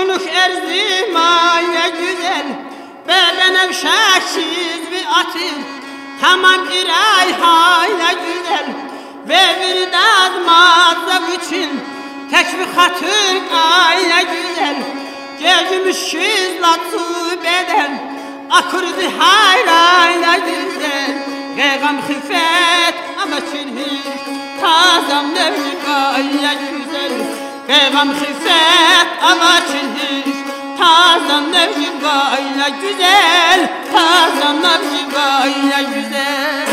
Çuluk erzimaya güzel, bedene şaşiz bir atır. Tamam bir ayhaya güzel, ve bir dazmazda için tek bir hatır aya güzel. Gelmişiz latı beden, akırdı hayraya güzel. Gaygan hifet ama çirhiz, tazam nevcik aya güzel. Gaygan hifet ama çirhiz, tazam nevcik aya güzel. Tazam nevcik aya güzel.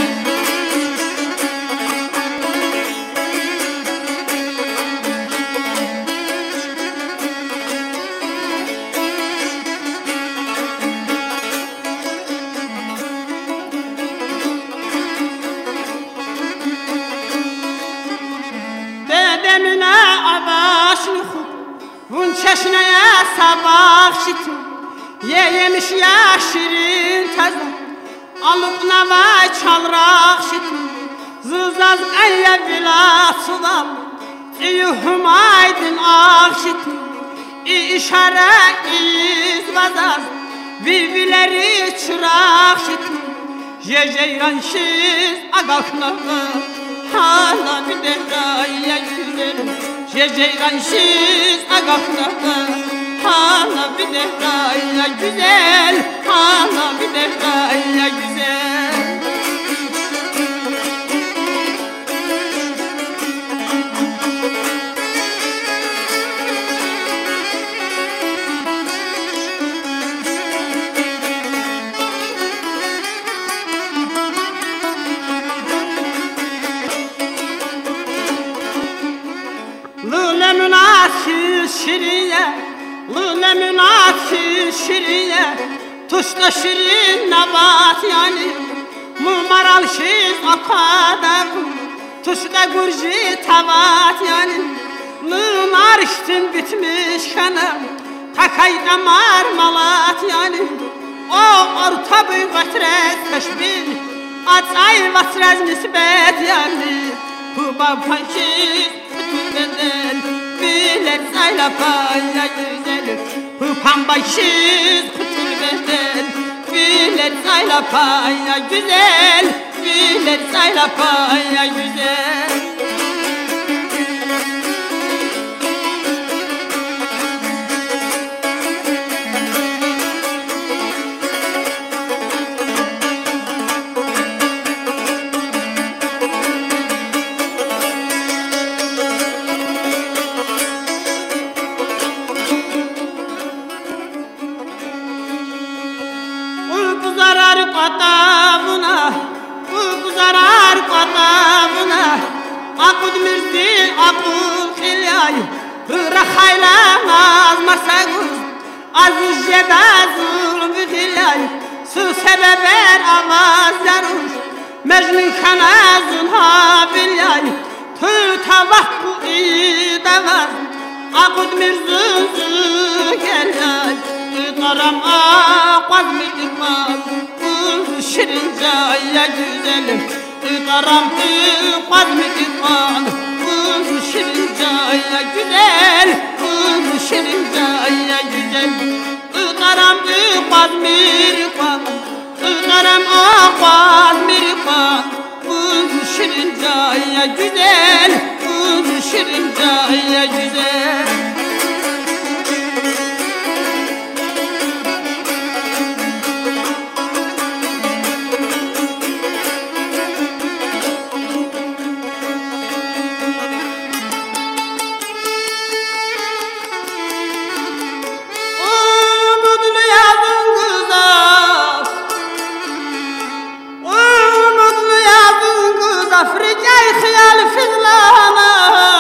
Dedemine avaşını vun çeşneye sabah şitim. Yemiş ya şirin taze, alıp nava çalrak şitim. Zızaz eye bila sudan, iyuhum aydın ağ şitim. İşare iz vazaz, birbirleri çırak şitim. Jejeyran şiz agaknava, hala bir devraya güzelim. Jejeyran şiz agaknava, hala bir devraya güzel. Hala bir devraya güzel. Lüle münasir şiriye, lüle münasir şiriye, tuşta şirin nabat yani. Mumaral şiz akadar, tuşta gurji tabat yani. Mumar iştin bitmiş kanım, takay damar malat yani. O orta büyük vasrez teşbih, atay vasrez nisbet yani. Huba panşiz bedel, bilet sayla paya güzel. Hupam başız kutul bedel, bilet sayla paya güzel. Bilet sayla paya güzel. Zarar katabına, bu zarar katabına. Akud mirdi, akud hilyay, hırakayla nazmasaguz. Aziz jedazul bihilyay, su sebeber avaz yaruş. Mecnun kanazun habilyay, tü tavakku idavaz. Akud mirzunzu gelyay, karam akvaz mirdikwaz. Şirin caya güzelim, karam akvaz mirdikwaz. Şirin caya güzel, şirin caya güzel. Karam akvaz mirdikwaz, karam akvaz mirdikwaz. Şirin caya güzel, şirin caya güzel. Afrika'yı khiyal fizlana,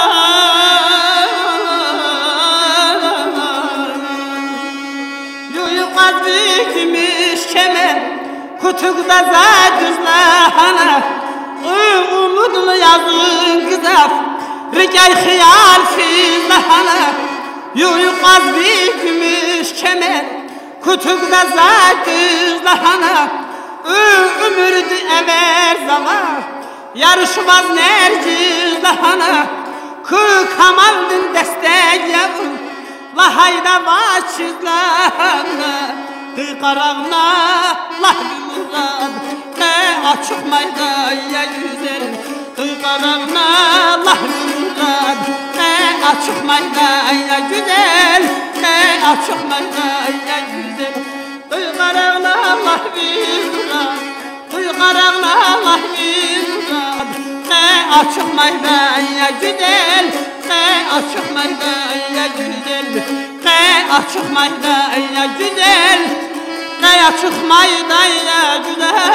yuqaz bitmiş kemer, kutukda zadızlahana. Umudlu yazın kızaf, Afrika'yı khiyal fizlana. Yuqaz bitmiş kemer, kutukda zadızlahana. Ömürdü ever zaman, yarışmaz nerciz dahana. Kı kamaldın destek yavun, la hayda vaçizlerle Qarağına la murad açıq maydaya güzel Qarağına la murad açıq maydaya güzel açıq maydaya güzel Qarağına la murad Qarağına la murad açıq maydaya güzel açıq maydaya güzel açıq maydaya güzel açıq maydaya güzel